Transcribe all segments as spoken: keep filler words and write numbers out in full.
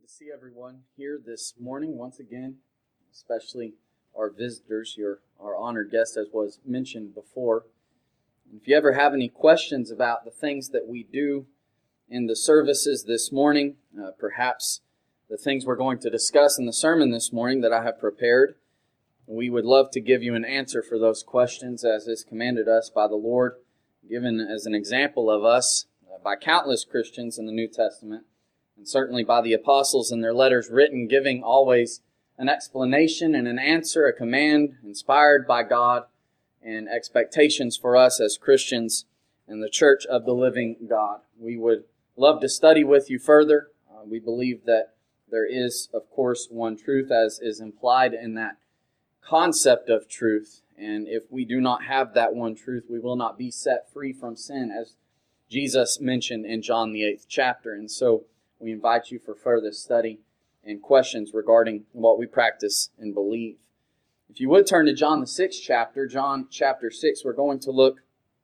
to see everyone here this morning once again, especially our visitors, your our honored guests, as was mentioned before. If you ever have any questions about the things that we do in the services this morning, uh, perhaps the things we're going to discuss in the sermon this morning that I have prepared, we would love to give you an answer for those questions as is commanded us by the Lord, given as an example of us uh, by countless Christians in the New Testament, and certainly by the apostles in their letters written, giving always an explanation and an answer, a command inspired by God, and expectations for us as Christians in the church of the living God. We would love to study with you further. Uh, we believe that there is, of course, one truth as is implied in that concept of truth. And if we do not have that one truth, we will not be set free from sin, as Jesus mentioned in John the eighth chapter. And so we invite you for further study and questions regarding what we practice and believe. If you would turn to John the sixth chapter, John chapter six, we're going to look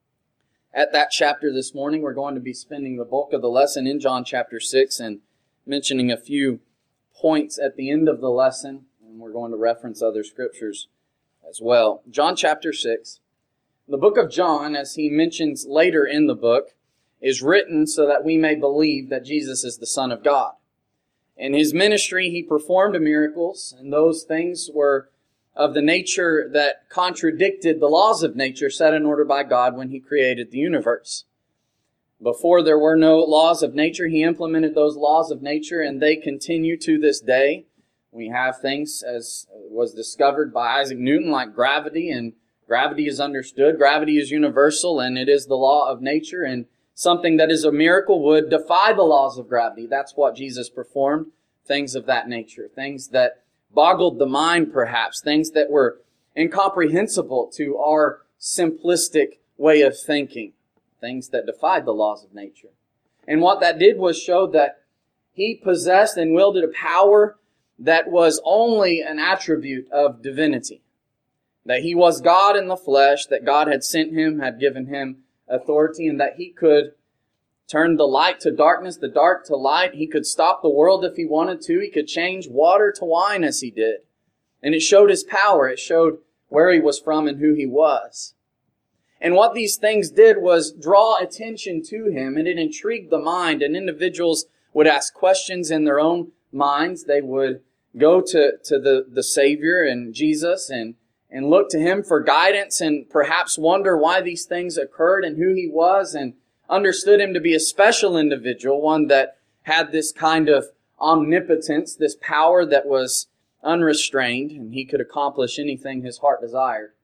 at that chapter this morning. We're going to be spending the bulk of the lesson in John chapter six and mentioning a few points at the end of the lesson, and we're going to reference other scriptures as well. John chapter six. The book of John, as he mentions later in the book, is written so that we may believe that Jesus is the Son of God. In his ministry, he performed miracles, and those things were of the nature that contradicted the laws of nature set in order by God when he created the universe. Before there were no laws of nature, he implemented those laws of nature, and they continue to this day. We have things, as was discovered by Isaac Newton, like gravity, and gravity is understood. Gravity is universal, and it is the law of nature, and something that is a miracle would defy the laws of gravity. That's what Jesus performed, things of that nature, things that boggled the mind perhaps, things that were incomprehensible to our simplistic way of thinking, things that defied the laws of nature. And what that did was show that he possessed and wielded a power that was only an attribute of divinity, that he was God in the flesh, that God had sent him, had given him authority, and that he could turn the light to darkness, the dark to light. He could stop the world if he wanted to. He could change water to wine as he did. And it showed his power. It showed where he was from and who he was. And what these things did was draw attention to him, and it intrigued the mind. And individuals would ask questions in their own minds. They would go to, to the, the Savior and Jesus and and look to him for guidance and perhaps wonder why these things occurred and who he was, and understood him to be a special individual, one that had this kind of omnipotence, this power that was unrestrained, and he could accomplish anything his heart desired.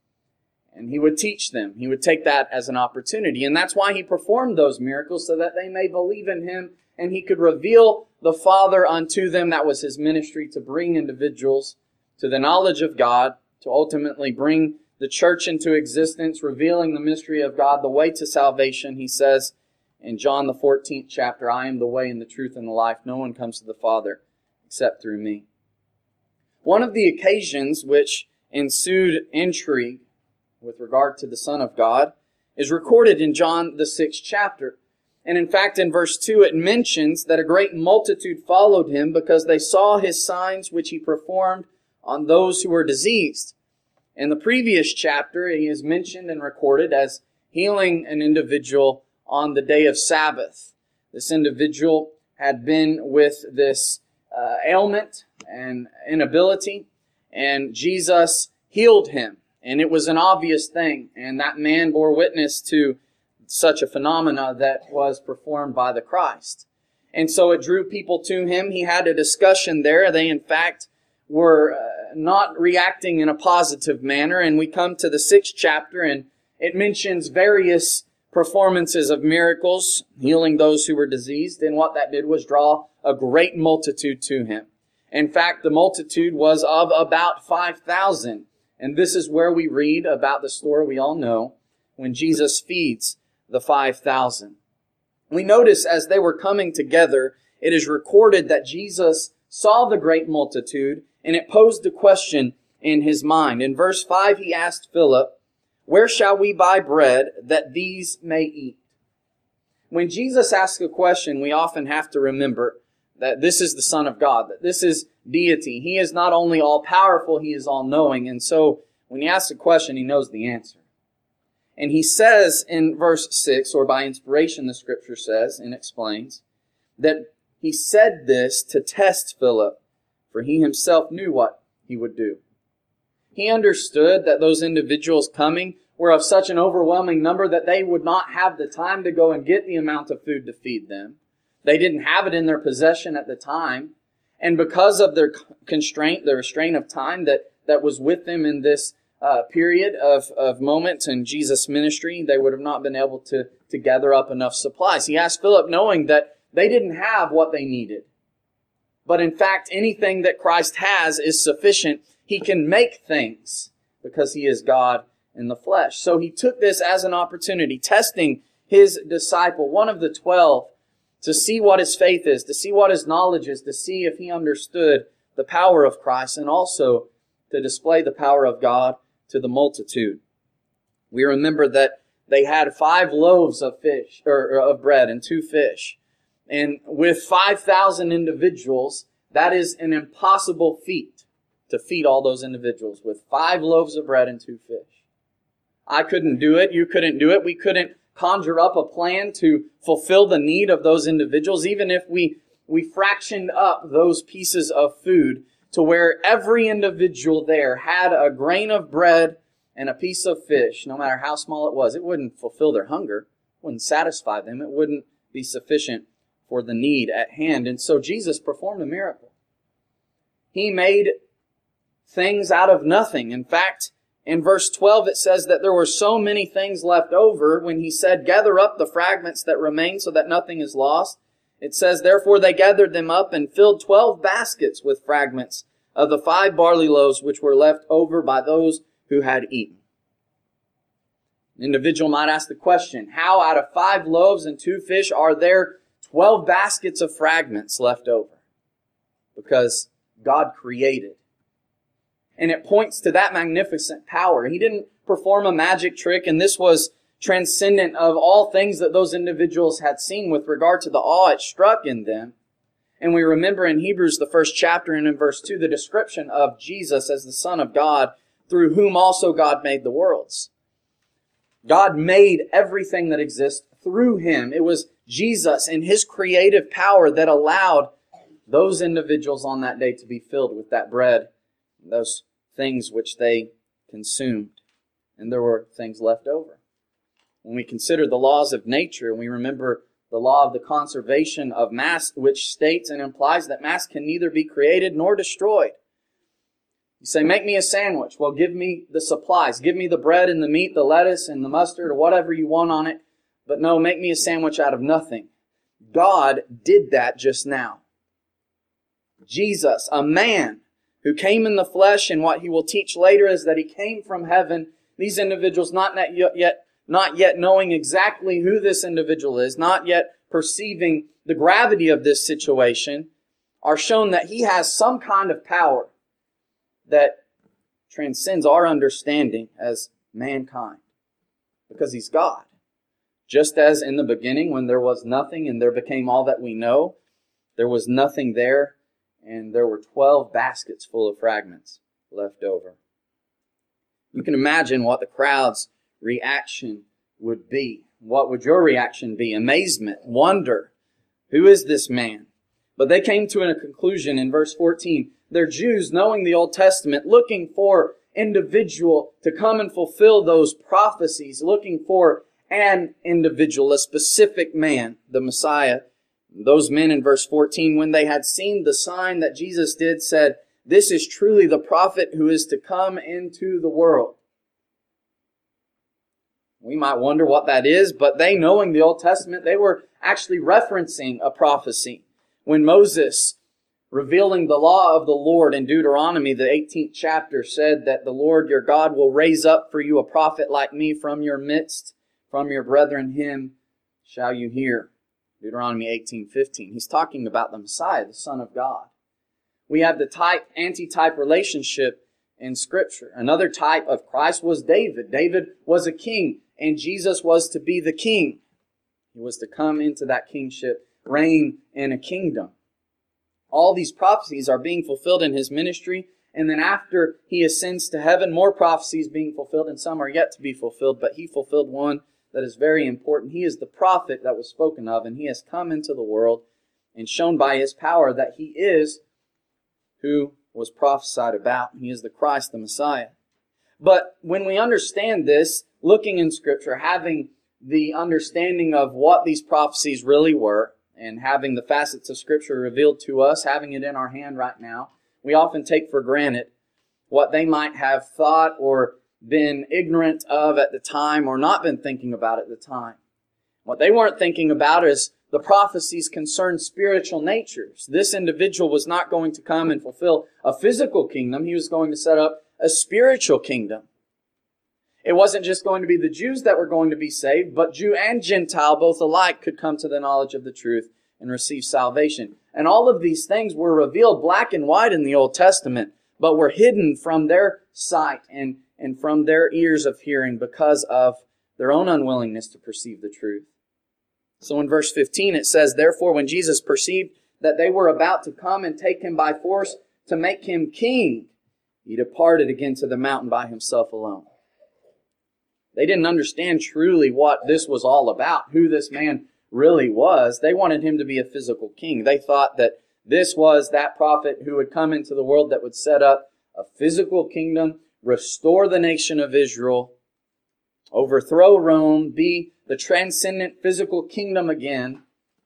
And he would teach them. He would take that as an opportunity. And that's why he performed those miracles, so that they may believe in him and he could reveal the Father unto them. That was his ministry, to bring individuals to the knowledge of God, to ultimately bring the church into existence, revealing the mystery of God, the way to salvation. He says in John the fourteenth chapter, I am the way and the truth and the life. No one comes to the Father except through me. One of the occasions which ensued intrigue with regard to the Son of God is recorded in John the sixth chapter. And in fact, in verse two, it mentions that a great multitude followed him because they saw his signs which he performed on those who were diseased. In the previous chapter, he is mentioned and recorded as healing an individual on the day of Sabbath. This individual had been with this uh, ailment and inability, and Jesus healed him. And it was an obvious thing, and that man bore witness to such a phenomena that was performed by the Christ. And so it drew people to him. He had a discussion there. They, in fact, were uh, not reacting in a positive manner. And we come to the sixth chapter, and it mentions various performances of miracles, healing those who were diseased. And what that did was draw a great multitude to him. In fact, the multitude was of about five thousand. And this is where we read about the story we all know, when Jesus feeds the five thousand. We notice as they were coming together, it is recorded that Jesus saw the great multitude, and it posed a question in his mind. In verse five, he asked Philip, where shall we buy bread that these may eat? When Jesus asks a question, we often have to remember that this is the Son of God, that this is deity. He is not only all-powerful, He is all-knowing. And so when He asks a question, He knows the answer. And He says in verse six, or by inspiration the Scripture says and explains, that He said this to test Philip, for He Himself knew what He would do. He understood that those individuals coming were of such an overwhelming number that they would not have the time to go and get the amount of food to feed them. They didn't have it in their possession at the time. And because of their constraint, the restraint of time that, that was with them in this uh, period of, of moments in Jesus' ministry, they would have not been able to, to gather up enough supplies. He asked Philip knowing that they didn't have what they needed. But in fact, anything that Christ has is sufficient. He can make things because He is God in the flesh. So He took this as an opportunity, testing His disciple, one of the twelve, to see what his faith is, to see what his knowledge is, to see if he understood the power of Christ, and also to display the power of God to the multitude. We remember that they had five loaves of fish, or of bread, and two fish. And with five thousand individuals, that is an impossible feat to feed all those individuals with five loaves of bread and two fish. I couldn't do it. You couldn't do it. We couldn't conjure up a plan to fulfill the need of those individuals, even if we, we fractioned up those pieces of food to where every individual there had a grain of bread and a piece of fish, no matter how small it was. It wouldn't fulfill their hunger, it wouldn't satisfy them, it wouldn't be sufficient for the need at hand. And so Jesus performed a miracle. He made things out of nothing. In fact, in verse twelve, it says that there were so many things left over when He said, gather up the fragments that remain so that nothing is lost. It says, therefore they gathered them up and filled twelve baskets with fragments of the five barley loaves which were left over by those who had eaten. An individual might ask the question, how out of five loaves and two fish are there twelve baskets of fragments left over? Because God created. And it points to that magnificent power. He didn't perform a magic trick, and this was transcendent of all things that those individuals had seen with regard to the awe it struck in them. And we remember in Hebrews, the first chapter, and in verse two, the description of Jesus as the Son of God, through whom also God made the worlds. God made everything that exists through Him. It was Jesus and His creative power that allowed those individuals on that day to be filled with that bread, those things which they consumed. And there were things left over. When we consider the laws of nature, and we remember the law of the conservation of mass, which states and implies that mass can neither be created nor destroyed. You say, make me a sandwich. Well, give me the supplies. Give me the bread and the meat, the lettuce and the mustard, or whatever you want on it. But no, make me a sandwich out of nothing. God did that just now. Jesus, a man who came in the flesh, and what He will teach later is that He came from heaven. These individuals not yet, not yet knowing exactly who this individual is, not yet perceiving the gravity of this situation, are shown that He has some kind of power that transcends our understanding as mankind, because He's God. Just as in the beginning, when there was nothing and there became all that we know, there was nothing there, and there were twelve baskets full of fragments left over. You can imagine what the crowd's reaction would be. What would your reaction be? Amazement, wonder. Who is this man? But they came to a conclusion in verse fourteen. They're Jews, knowing the Old Testament, looking for individual to come and fulfill those prophecies, looking for an individual, a specific man, the Messiah. Those men in verse fourteen, when they had seen the sign that Jesus did, said, this is truly the prophet who is to come into the world. We might wonder what that is, but they, knowing the Old Testament, they were actually referencing a prophecy. When Moses, revealing the law of the Lord in Deuteronomy, the eighteenth chapter, said that the Lord your God will raise up for you a prophet like me from your midst, from your brethren, him shall you hear. Deuteronomy eighteen fifteen. He's talking about the Messiah, the Son of God. We have the type, anti-type relationship in Scripture. Another type of Christ was David. David was a king, and Jesus was to be the king. He was to come into that kingship, reign in a kingdom. All these prophecies are being fulfilled in his ministry. And then after he ascends to heaven, more prophecies being fulfilled, and some are yet to be fulfilled. But he fulfilled one that is very important. He is the prophet that was spoken of, and he has come into the world and shown by his power that he is who was prophesied about. He is the Christ, the Messiah. But when we understand this, looking in Scripture, having the understanding of what these prophecies really were, and having the facets of Scripture revealed to us, having it in our hand right now, we often take for granted what they might have thought or been ignorant of at the time, or not been thinking about at the time. What they weren't thinking about is the prophecies concerned spiritual natures. This individual was not going to come and fulfill a physical kingdom. He was going to set up a spiritual kingdom. It wasn't just going to be the Jews that were going to be saved, but Jew and Gentile, both alike, could come to the knowledge of the truth and receive salvation. And all of these things were revealed black and white in the Old Testament, but were hidden from their sight and, and from their ears of hearing because of their own unwillingness to perceive the truth. So in verse fifteen it says, "Therefore when Jesus perceived that they were about to come and take him by force to make him king, he departed again to the mountain by himself alone." They didn't understand truly what this was all about, who this man really was. They wanted him to be a physical king. They thought that this was that prophet who would come into the world that would set up a physical kingdom, restore the nation of Israel, overthrow Rome, be the transcendent physical kingdom again.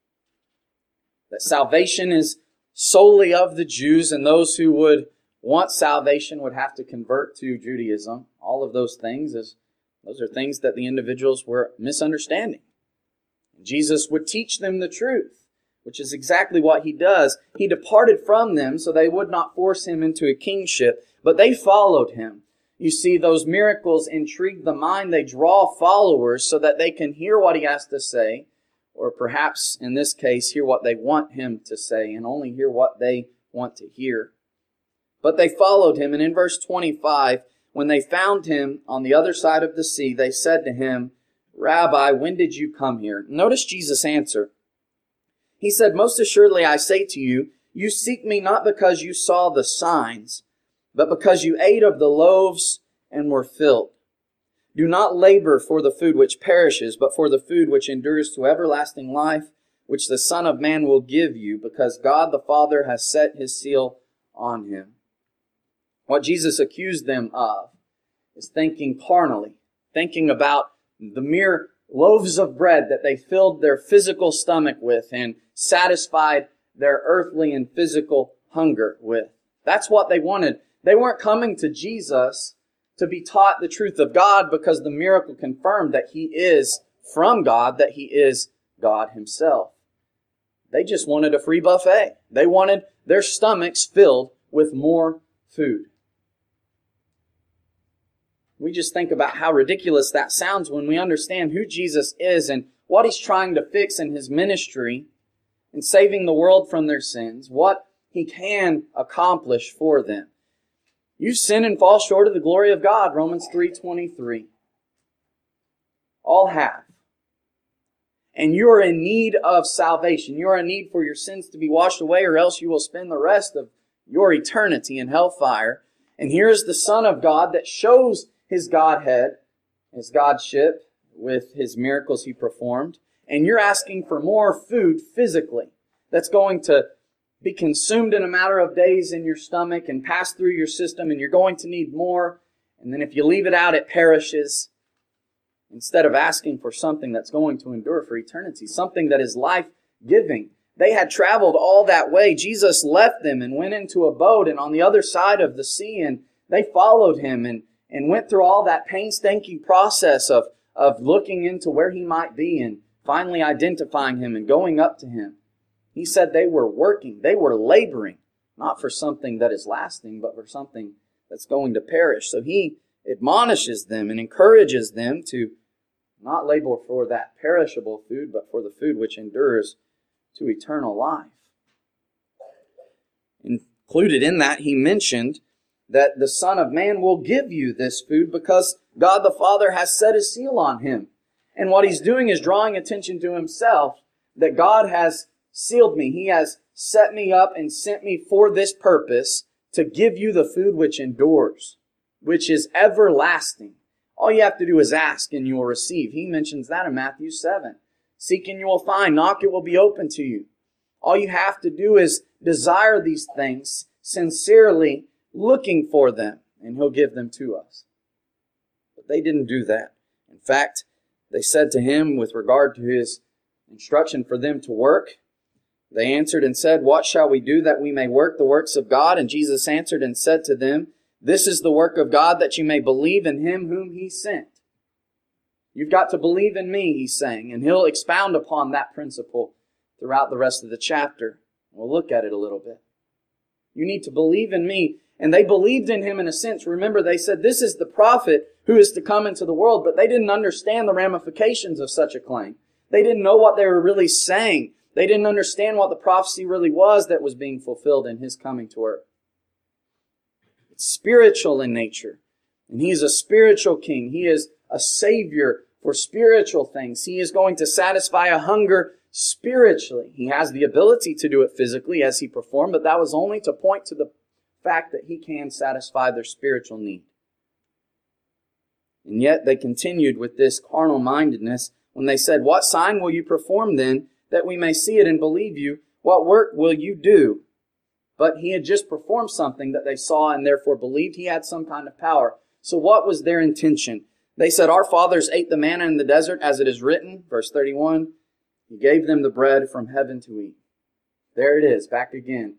That salvation is solely of the Jews, and those who would want salvation would have to convert to Judaism. All of those things, is those are things that the individuals were misunderstanding. Jesus would teach them the truth, which is exactly what he does. He departed from them so they would not force him into a kingship, but they followed him. You see, those miracles intrigue the mind. They draw followers so that they can hear what he has to say, or perhaps, in this case, hear what they want him to say, and only hear what they want to hear. But they followed him, and in verse twenty-five, when they found him on the other side of the sea, they said to him, "Rabbi, when did you come here?" Notice Jesus' answer. He said, "Most assuredly I say to you, you seek me not because you saw the signs, but because you ate of the loaves and were filled. Do not labor for the food which perishes, but for the food which endures to everlasting life, which the Son of Man will give you, because God the Father has set his seal on him." What Jesus accused them of is thinking carnally, thinking about the mere loaves of bread that they filled their physical stomach with and satisfied their earthly and physical hunger with. That's what they wanted. They weren't coming to Jesus to be taught the truth of God because the miracle confirmed that he is from God, that he is God himself. They just wanted a free buffet. They wanted their stomachs filled with more food. We just think about how ridiculous that sounds when we understand who Jesus is and what he's trying to fix in his ministry in saving the world from their sins, what he can accomplish for them. You sin and fall short of the glory of God, Romans three twenty-three. All have. And you are in need of salvation. You are in need for your sins to be washed away, or else you will spend the rest of your eternity in hellfire. And here is the Son of God that shows his Godhead, his Godship, with his miracles he performed. And you're asking for more food physically that's going to be consumed in a matter of days in your stomach and pass through your system, and you're going to need more. And then if you leave it out, it perishes. Instead of asking for something that's going to endure for eternity, something that is life-giving. They had traveled all that way. Jesus left them and went into a boat and on the other side of the sea, and they followed him and, and went through all that painstaking process of, of looking into where he might be and finally identifying him and going up to him. He said they were working, they were laboring, not for something that is lasting, but for something that's going to perish. So he admonishes them and encourages them to not labor for that perishable food, but for the food which endures to eternal life. Included in that, he mentioned that the Son of Man will give you this food because God the Father has set his seal on him. And what he's doing is drawing attention to himself, that God has sealed me. He has set me up and sent me for this purpose, to give you the food which endures, which is everlasting. All you have to do is ask and you will receive. He mentions that in Matthew seven. Seek and you will find. Knock, it will be open to you. All you have to do is desire these things sincerely, looking for them, and He'll give them to us. But they didn't do that. In fact, they said to Him with regard to His instruction for them to work, they answered and said, what shall we do that we may work the works of God? And Jesus answered and said to them, this is the work of God, that you may believe in Him whom He sent. You've got to believe in me, He's saying, and He'll expound upon that principle throughout the rest of the chapter. We'll look at it a little bit. You need to believe in me. And they believed in Him in a sense. Remember, they said, this is the prophet who is to come into the world, but they didn't understand the ramifications of such a claim. They didn't know what they were really saying. They didn't understand what the prophecy really was that was being fulfilled in His coming to earth. It's spiritual in nature. And He is a spiritual king. He is a savior for spiritual things. He is going to satisfy a hunger spiritually. He has the ability to do it physically as He performed, but that was only to point to the fact that He can satisfy their spiritual need. And yet they continued with this carnal mindedness when they said, what sign will you perform then, that we may see it and believe you? What work will you do? But He had just performed something that they saw and therefore believed He had some kind of power. So what was their intention? They said, our fathers ate the manna in the desert, as it is written, verse thirty-one, He gave them the bread from heaven to eat. There it is, back again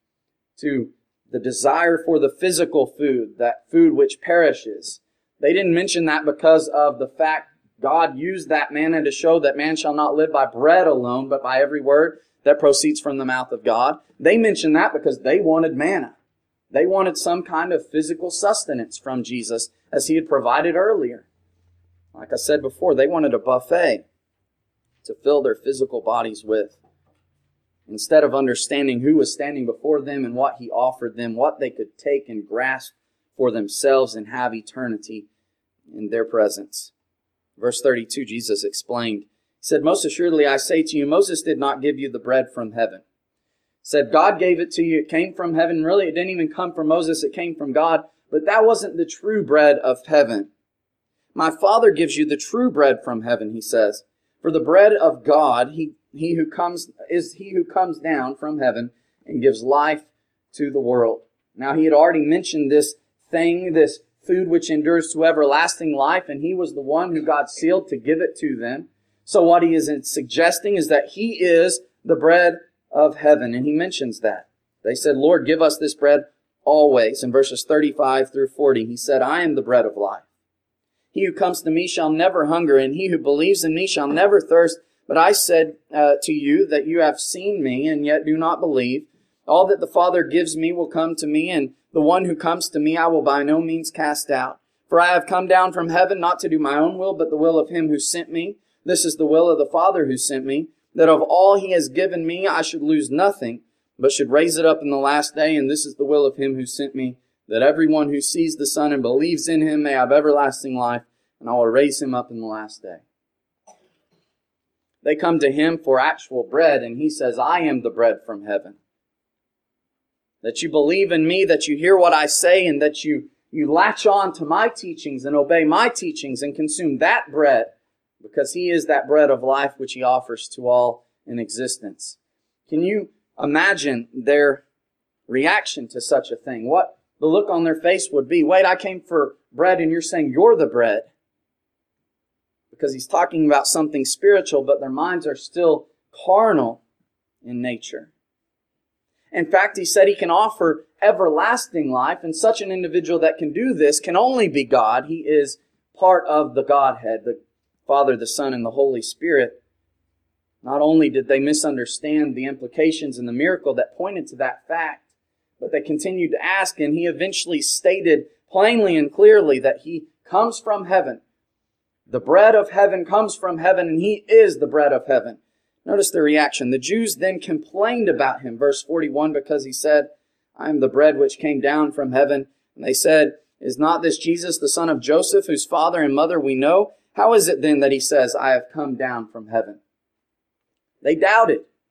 to the desire for the physical food, that food which perishes. They didn't mention that because of the fact God used that manna to show that man shall not live by bread alone, but by every word that proceeds from the mouth of God. They mentioned that because they wanted manna. They wanted some kind of physical sustenance from Jesus as He had provided earlier. Like I said before, they wanted a buffet to fill their physical bodies with. Instead of understanding who was standing before them and what He offered them, what they could take and grasp for themselves and have eternity in their presence. Verse thirty-two, Jesus explained. He said, most assuredly I say to you, Moses did not give you the bread from heaven. He said, God gave it to you. It came from heaven. Really, it didn't even come from Moses. It came from God. But that wasn't the true bread of heaven. My Father gives you the true bread from heaven, He says. For the bread of God, he, he who comes is He who comes down from heaven and gives life to the world. Now, He had already mentioned this thing, this food which endures to everlasting life, and He was the one who God sealed to give it to them. So what He is suggesting is that He is the bread of heaven, and He mentions that. They said, Lord, give us this bread always. In verses thirty-five through forty, He said, I am the bread of life. He who comes to me shall never hunger, and he who believes in me shall never thirst. But I said uh, to you that you have seen me, and yet do not believe. All that the Father gives me will come to me, and the one who comes to me I will by no means cast out. For I have come down from heaven not to do my own will, but the will of Him who sent me. This is the will of the Father who sent me, that of all He has given me I should lose nothing, but should raise it up in the last day. And this is the will of Him who sent me, that everyone who sees the Son and believes in Him may have everlasting life, and I will raise him up in the last day. They come to Him for actual bread, and He says, I am the bread from heaven. That you believe in me, that you hear what I say, and that you, you latch on to my teachings and obey my teachings and consume that bread, because He is that bread of life which He offers to all in existence. Can you imagine their reaction to such a thing? What the look on their face would be? Wait, I came for bread and you're saying you're the bread. Because He's talking about something spiritual, but their minds are still carnal in nature. In fact, He said He can offer everlasting life, and such an individual that can do this can only be God. He is part of the Godhead, the Father, the Son, and the Holy Spirit. Not only did they misunderstand the implications and the miracle that pointed to that fact, but they continued to ask, and He eventually stated plainly and clearly that He comes from heaven. The bread of heaven comes from heaven, and He is the bread of heaven. Notice the reaction. The Jews then complained about Him, verse forty-one, because He said, I am the bread which came down from heaven. And they said, is not this Jesus, the son of Joseph, whose father and mother we know? How is it then that He says, I have come down from heaven? They doubted.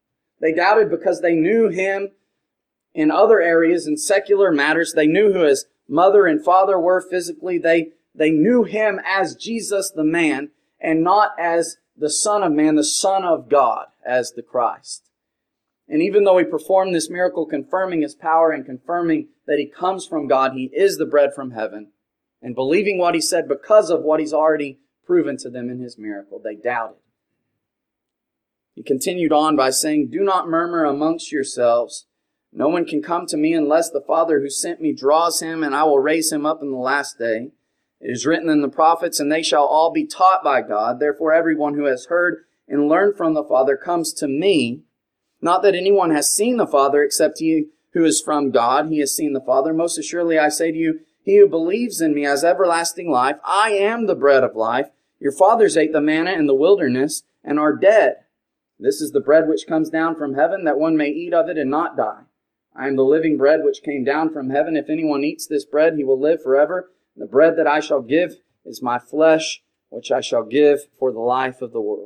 They doubted because they knew him in other areas, in secular matters. They knew who his mother and father were physically. They, they knew him as Jesus the man and not as the Son of Man, the Son of God, as the Christ. And even though he performed this miracle confirming his power and confirming that he comes from God, he is the bread from heaven, and believing what he said because of what he's already proven to them in his miracle, they doubted. He continued on by saying, "Do not murmur amongst yourselves. No one can come to me unless the Father who sent me draws him, and I will raise him up in the last day. It is written in the prophets, and they shall all be taught by God. Therefore everyone who has heard and learned from the Father comes to me. Not that anyone has seen the Father except he who is from God. He has seen the Father. Most assuredly I say to you, he who believes in me has everlasting life. I am the bread of life. Your fathers ate the manna in the wilderness and are dead. This is the bread which comes down from heaven, that one may eat of it and not die. I am the living bread which came down from heaven. If anyone eats this bread, he will live forever. The bread that I shall give is my flesh, which I shall give for the life of the world."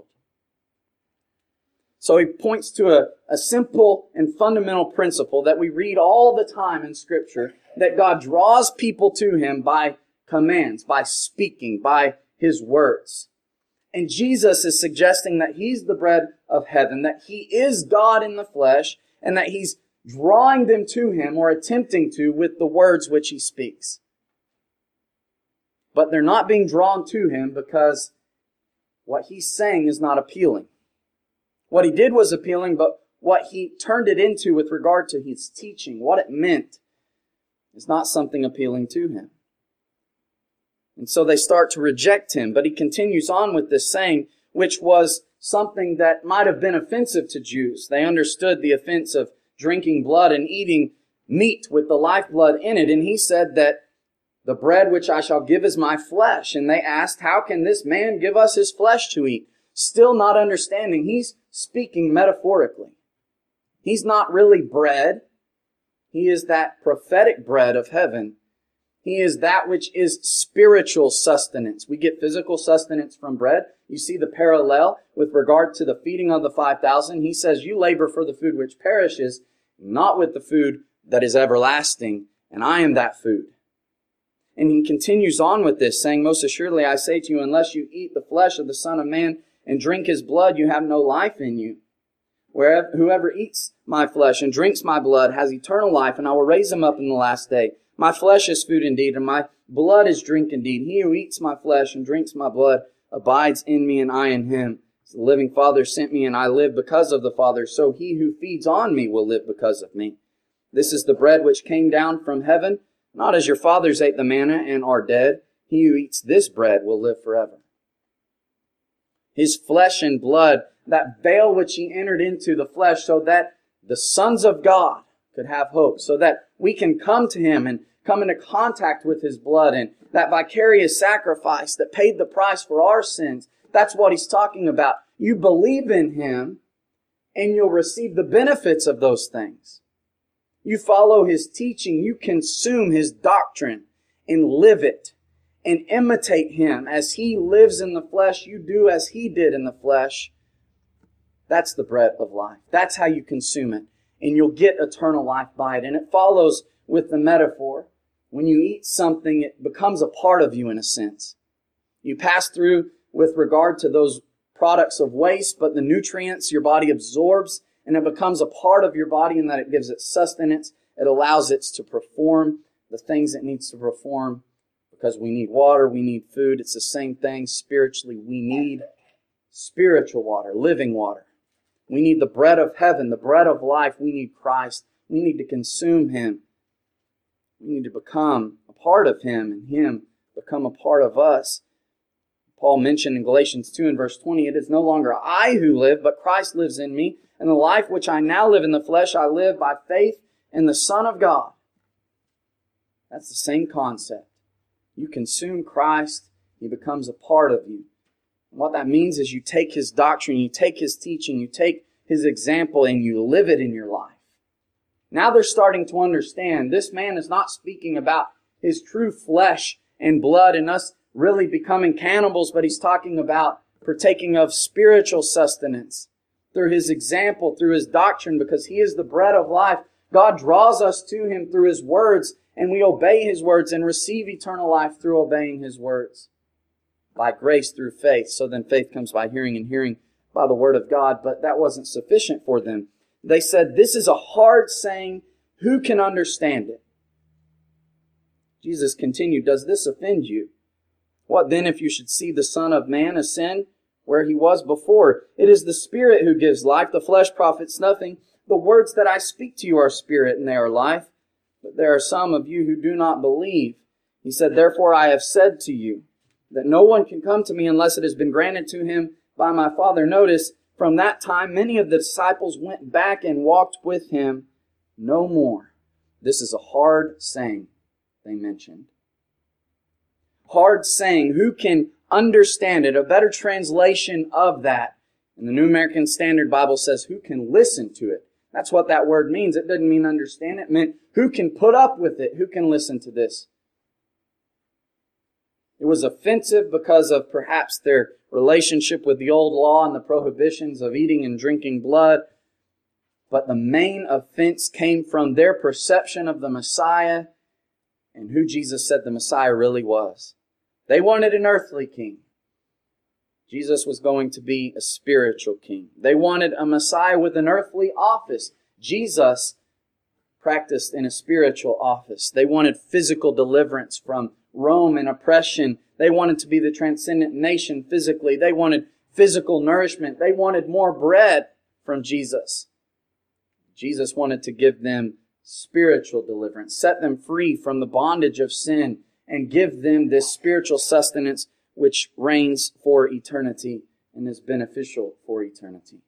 So he points to a, a simple and fundamental principle that we read all the time in Scripture, that God draws people to him by commands, by speaking, by his words. And Jesus is suggesting that he's the bread of heaven, that he is God in the flesh, and that he's drawing them to him, or attempting to, with the words which he speaks. But they're not being drawn to him because what he's saying is not appealing. What he did was appealing, but what he turned it into with regard to his teaching, what it meant, is not something appealing to him. And so they start to reject him. But he continues on with this saying, which was something that might have been offensive to Jews. They understood the offense of drinking blood and eating meat with the lifeblood in it. And he said that the bread which I shall give is my flesh. And they asked, how can this man give us his flesh to eat? Still not understanding. He's speaking metaphorically. He's not really bread. He is that prophetic bread of heaven. He is that which is spiritual sustenance. We get physical sustenance from bread. You see the parallel with regard to the feeding of the five thousand. He says, you labor for the food which perishes, not with the food that is everlasting, and I am that food. And he continues on with this, saying, most assuredly I say to you, unless you eat the flesh of the Son of Man and drink his blood, you have no life in you. Wherever, whoever eats my flesh and drinks my blood has eternal life, and I will raise him up in the last day. My flesh is food indeed, and my blood is drink indeed. He who eats my flesh and drinks my blood abides in me, and I in him. As the living Father sent me, and I live because of the Father, so he who feeds on me will live because of me. This is the bread which came down from heaven, not as your fathers ate the manna and are dead. He who eats this bread will live forever. His flesh and blood, that veil which he entered into the flesh so that the sons of God could have hope, so that we can come to him and come into contact with his blood, and that vicarious sacrifice that paid the price for our sins. That's what he's talking about. You believe in him and you'll receive the benefits of those things. You follow his teaching, you consume his doctrine and live it and imitate him. As he lives in the flesh, you do as he did in the flesh. That's the bread of life. That's how you consume it. And you'll get eternal life by it. And it follows with the metaphor. When you eat something, it becomes a part of you in a sense. You pass through with regard to those products of waste, but the nutrients your body absorbs, and it becomes a part of your body in that it gives it sustenance. It allows it to perform the things it needs to perform, because we need water, we need food. It's the same thing spiritually. We need spiritual water, living water. We need the bread of heaven, the bread of life. We need Christ. We need to consume him. We need to become a part of him, and him become a part of us. Paul mentioned in Galatians two and verse twenty, it is no longer I who live, but Christ lives in me. And the life which I now live in the flesh, I live by faith in the Son of God. That's the same concept. You consume Christ, he becomes a part of you. And what that means is you take his doctrine, you take his teaching, you take his example, and you live it in your life. Now they're starting to understand this man is not speaking about his true flesh and blood and us really becoming cannibals, but he's talking about partaking of spiritual sustenance, through His example, through His doctrine, because He is the bread of life. God draws us to Him through His words, and we obey His words and receive eternal life through obeying His words. By grace through faith. So then faith comes by hearing, and hearing by the Word of God. But that wasn't sufficient for them. They said, this is a hard saying. Who can understand it? Jesus continued, does this offend you? What then if you should see the Son of Man ascend where He was before? It is the Spirit who gives life. The flesh profits nothing. The words that I speak to you are spirit and they are life. But there are some of you who do not believe. He said, therefore I have said to you that no one can come to me unless it has been granted to him by my Father. Notice, from that time many of the disciples went back and walked with Him no more. This is a hard saying they mentioned. Hard saying. Who can understand it? A better translation of that in the New American Standard Bible says, who can listen to it? That's what that word means. It doesn't mean understand. It meant who can put up with it? Who can listen to this? It was offensive because of perhaps their relationship with the old law and the prohibitions of eating and drinking blood. But the main offense came from their perception of the Messiah and who Jesus said the Messiah really was. They wanted an earthly king. Jesus was going to be a spiritual king. They wanted a Messiah with an earthly office. Jesus practiced in a spiritual office. They wanted physical deliverance from Rome and oppression. They wanted to be the transcendent nation physically. They wanted physical nourishment. They wanted more bread from Jesus. Jesus wanted to give them spiritual deliverance, set them free from the bondage of sin, and give them this spiritual sustenance which reigns for eternity and is beneficial for eternity.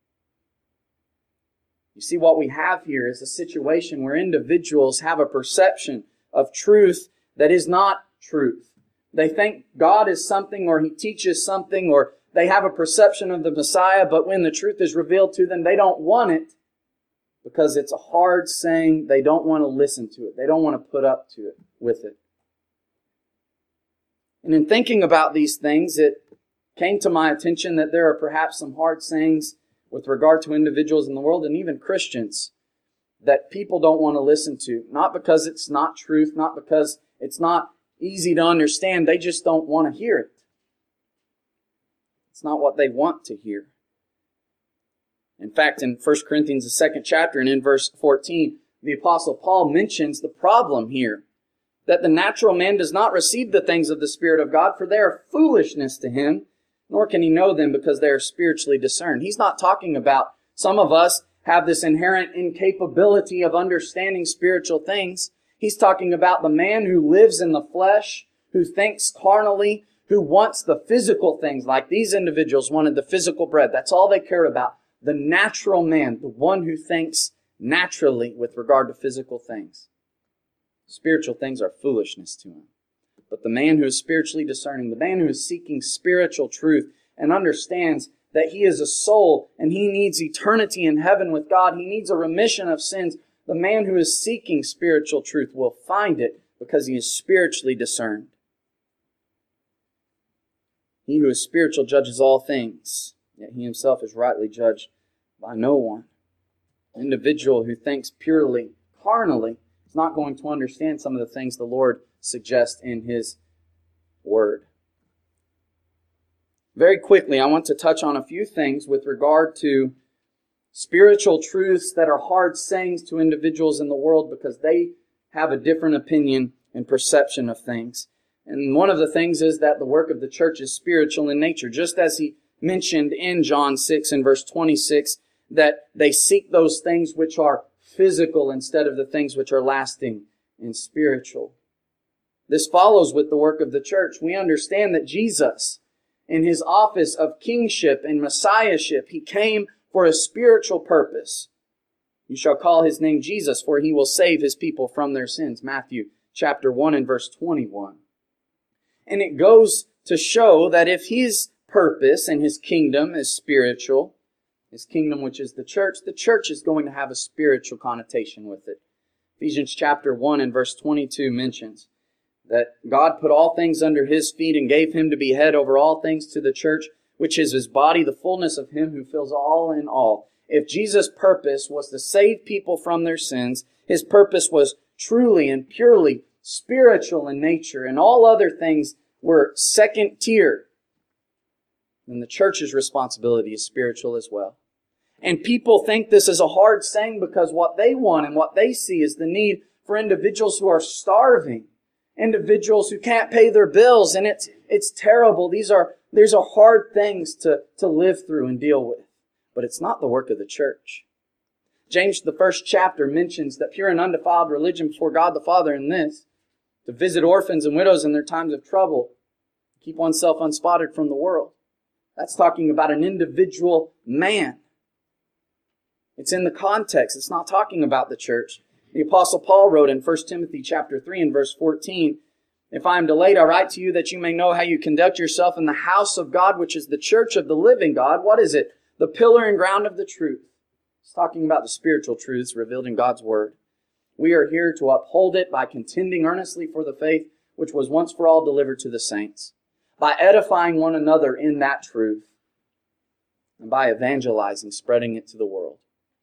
You see, what we have here is a situation where individuals have a perception of truth that is not truth. They think God is something, or He teaches something, or they have a perception of the Messiah, but when the truth is revealed to them, they don't want it because it's a hard saying. They don't want to listen to it. They don't want to put up to it with it. And in thinking about these things, it came to my attention that there are perhaps some hard sayings with regard to individuals in the world and even Christians that people don't want to listen to. Not because it's not truth, not because it's not easy to understand. They just don't want to hear it. It's not what they want to hear. In fact, in First Corinthians, the second chapter, and in verse fourteen, the Apostle Paul mentions the problem here, that the natural man does not receive the things of the Spirit of God, for they are foolishness to him, nor can he know them because they are spiritually discerned. He's not talking about some of us have this inherent incapability of understanding spiritual things. He's talking about the man who lives in the flesh, who thinks carnally, who wants the physical things, like these individuals wanted the physical bread. That's all they care about. The natural man, the one who thinks naturally with regard to physical things. Spiritual things are foolishness to him. But the man who is spiritually discerning, the man who is seeking spiritual truth and understands that he is a soul and he needs eternity in heaven with God, he needs a remission of sins, the man who is seeking spiritual truth will find it because he is spiritually discerned. He who is spiritual judges all things, yet he himself is rightly judged by no one. An individual who thinks purely carnally is not going to understand some of the things the Lord suggests in His Word. Very quickly, I want to touch on a few things with regard to spiritual truths that are hard sayings to individuals in the world because they have a different opinion and perception of things. And one of the things is that the work of the church is spiritual in nature, just as he mentioned in John six and verse twenty-six, that they seek those things which are physical instead of the things which are lasting and spiritual. This follows with the work of the church. We understand that Jesus, in His office of kingship and messiahship, He came for a spiritual purpose. You shall call His name Jesus, for He will save His people from their sins. Matthew chapter one and verse twenty-one. And it goes to show that if His purpose and His kingdom is spiritual, His kingdom which is the church, the church is going to have a spiritual connotation with it. Ephesians chapter one and verse twenty-two mentions that God put all things under His feet and gave Him to be head over all things to the church, which is His body, the fullness of Him who fills all in all. If Jesus' purpose was to save people from their sins, His purpose was truly and purely spiritual in nature, and all other things were second tier, then the church's responsibility is spiritual as well. And people think this is a hard saying because what they want and what they see is the need for individuals who are starving, individuals who can't pay their bills, and it's it's terrible. These are these are hard things to, to live through and deal with. But it's not the work of the church. James, the first chapter, mentions that pure and undefiled religion before God the Father in this, to visit orphans and widows in their times of trouble, keep oneself unspotted from the world. That's talking about an individual man. It's in the context. It's not talking about the church. The Apostle Paul wrote in First Timothy chapter three and verse fourteen, "If I am delayed, I write to you that you may know how you conduct yourself in the house of God, which is the church of the living God." What is it? The pillar and ground of the truth. It's talking about the spiritual truths revealed in God's Word. We are here to uphold it by contending earnestly for the faith which was once for all delivered to the saints, by edifying one another in that truth, and by evangelizing, spreading it to the world.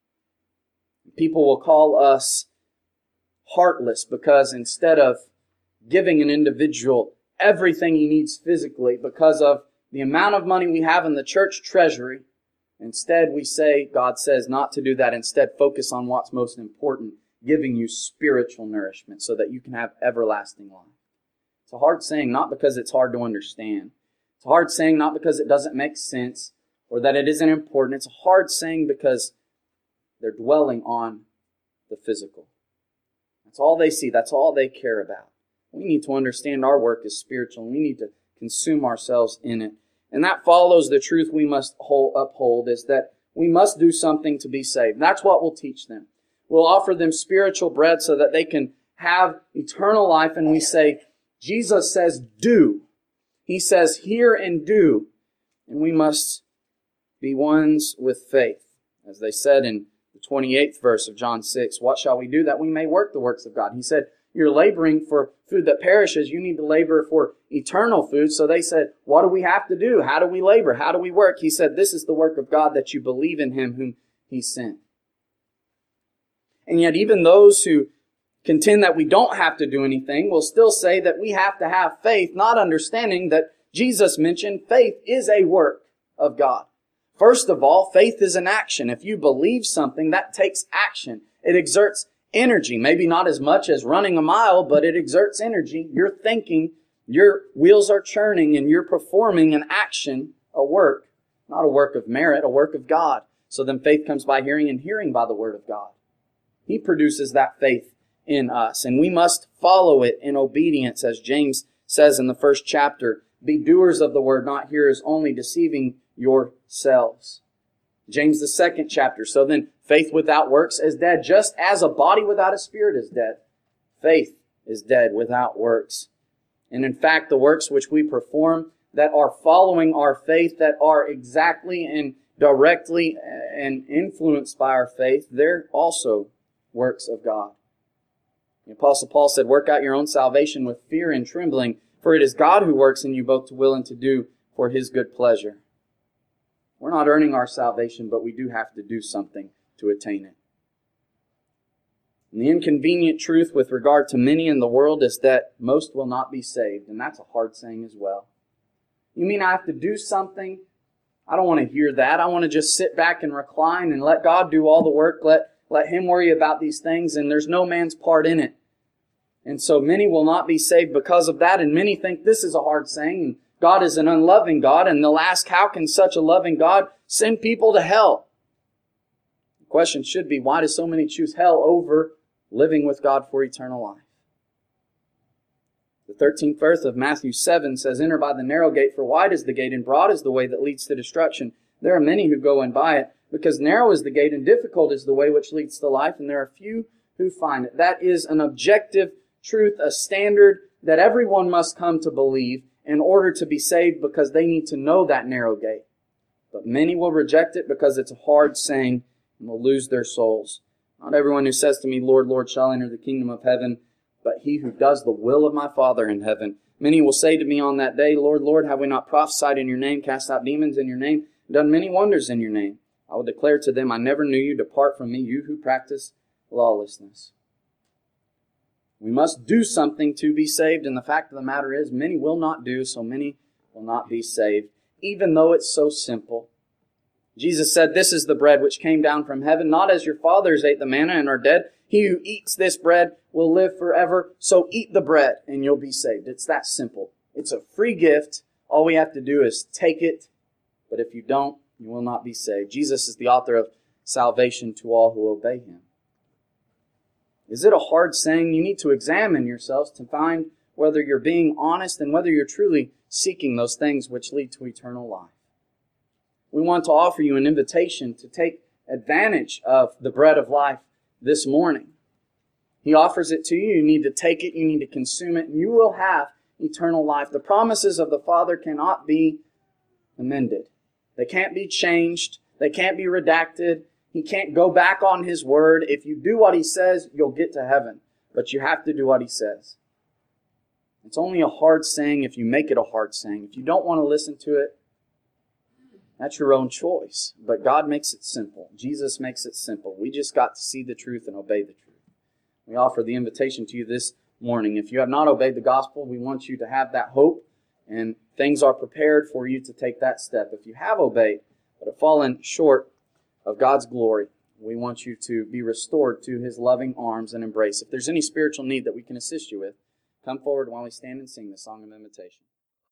People will call us heartless because instead of giving an individual everything he needs physically because of the amount of money we have in the church treasury, instead we say, God says not to do that. Instead, focus on what's most important, giving you spiritual nourishment so that you can have everlasting life. It's a hard saying, not because it's hard to understand. It's a hard saying not because it doesn't make sense or that it isn't important. It's a hard saying because they're dwelling on the physical. That's all they see. That's all they care about. We need to understand our work is spiritual, and we need to consume ourselves in it. And that follows the truth we must hold, uphold, is that we must do something to be saved. That's what we'll teach them. We'll offer them spiritual bread so that they can have eternal life, and we say, Jesus says, do. He says, hear and do. And we must be ones with faith. As they said in the twenty-eighth verse of John six, what shall we do that we may work the works of God? He said, you're laboring for food that perishes. You need to labor for eternal food. So they said, what do we have to do? How do we labor? How do we work? He said, this is the work of God, that you believe in Him whom He sent. And yet even those who contend that we don't have to do anything will still say that we have to have faith, not understanding that Jesus mentioned faith is a work of God. First of all, faith is an action. If you believe something, that takes action. It exerts energy. Maybe not as much as running a mile, but it exerts energy. You're thinking, your wheels are churning, and you're performing an action, a work. Not a work of merit, a work of God. So then faith comes by hearing, and hearing by the Word of God. He produces that faith in us, and we must follow it in obedience, as James says in the first chapter. Be doers of the word, not hearers only, deceiving yourselves. James the second chapter. So then faith without works is dead, just as a body without a spirit is dead. Faith is dead without works. And in fact, the works which we perform that are following our faith, that are exactly and directly and influenced by our faith, they're also works of God. The Apostle Paul said, work out your own salvation with fear and trembling, for it is God who works in you both to will and to do for His good pleasure. We're not earning our salvation, but we do have to do something to attain it. And the inconvenient truth with regard to many in the world is that most will not be saved, and that's a hard saying as well. You mean I have to do something? I don't want to hear that. I want to just sit back and recline and let God do all the work, let, let Him worry about these things, and there's no man's part in it. And so many will not be saved because of that, and many think this is a hard saying, and God is an unloving God, and they'll ask, how can such a loving God send people to hell? The question should be, why do so many choose hell over living with God for eternal life? The thirteenth verse of Matthew seven says, enter by the narrow gate, for wide is the gate and broad is the way that leads to destruction. There are many who go in by it, because narrow is the gate and difficult is the way which leads to life, and there are few who find it. That is an objective truth, a standard that everyone must come to believe in order to be saved, because they need to know that narrow gate. But many will reject it because it's a hard saying and will lose their souls. Not everyone who says to me, Lord, Lord, shall enter the kingdom of heaven, but he who does the will of my Father in heaven. Many will say to me on that day, Lord, Lord, have we not prophesied in your name, cast out demons in your name, done many wonders in your name? I will declare to them, I never knew you. Depart from me, you who practice lawlessness. We must do something to be saved, and the fact of the matter is, many will not do, so many will not be saved, even though it's so simple. Jesus said, this is the bread which came down from heaven, not as your fathers ate the manna and are dead. He who eats this bread will live forever, so eat the bread and you'll be saved. It's that simple. It's a free gift. All we have to do is take it, but if you don't, you will not be saved. Jesus is the author of salvation to all who obey him. Is it a hard saying? You need to examine yourselves to find whether you're being honest and whether you're truly seeking those things which lead to eternal life. We want to offer you an invitation to take advantage of the bread of life this morning. He offers it to you. You need to take it. You need to consume it. And you will have eternal life. The promises of the Father cannot be amended. They can't be changed. They can't be redacted. He can't go back on His word. If you do what He says, you'll get to heaven. But you have to do what He says. It's only a hard saying if you make it a hard saying. If you don't want to listen to it, that's your own choice. But God makes it simple. Jesus makes it simple. We just got to see the truth and obey the truth. We offer the invitation to you this morning. If you have not obeyed the gospel, we want you to have that hope, and things are prepared for you to take that step. If you have obeyed, but have fallen short of God's glory, we want you to be restored to His loving arms and embrace. If there's any spiritual need that we can assist you with, come forward while we stand and sing the song of invitation.